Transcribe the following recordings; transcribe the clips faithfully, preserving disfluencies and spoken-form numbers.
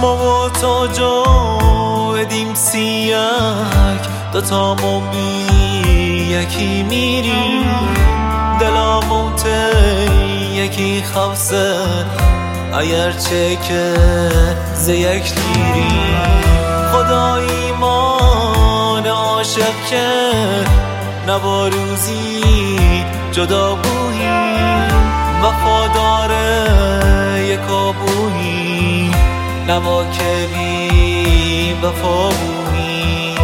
ما با تو جایدیم سیک دوتامو بی یکی میریم دلامون یکی خفصه اگرچه که ز یک لیریم خدا ایمان عاشق که نبا روزی جدا بوییم وفادار یکا بوییم نبا که بی وفا بوییم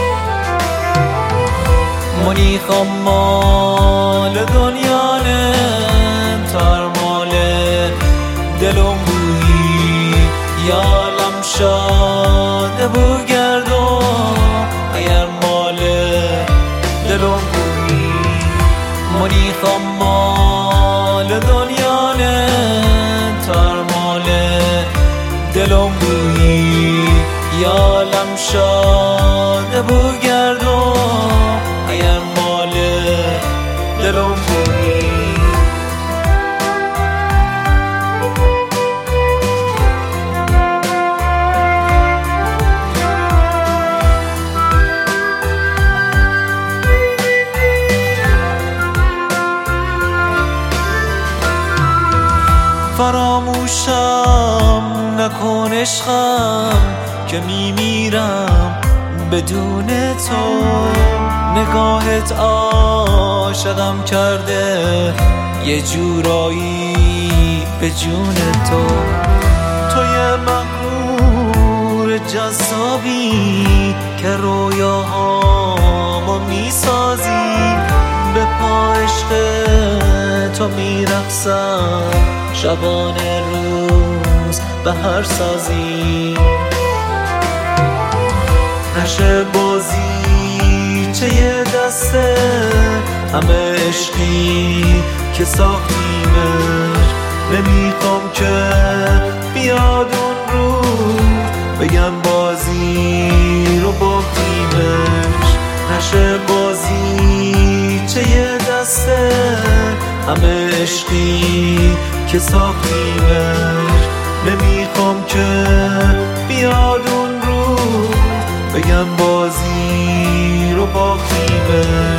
منی خمال دنیا نه تر مال دلم بویی یالم شاده بو گردو اگر مال دلم بویی منی خمال دنیا نه تر مال دلم بویی یالم شاده بو گردو اگر مال دلم بویی فراموشم نکن عشقم که میمیرم بدون تو نگاهت عاشقم کرده یه جورایی به جون تو تو یه مغرور جذابی که رویاهامو میسازی به پا عشق تو میرقصم شبانه روز به هر سازی نشه بازی چه یه دسته همه عشقی که ساختیمش نمیخوام که بیاد اون رو بگم بازی رو باختیمش نشه بازی چه یه دسته همه عشقی که ساختیمش نمیخوام که بیاد اون رو بگم بازی رو باختیمش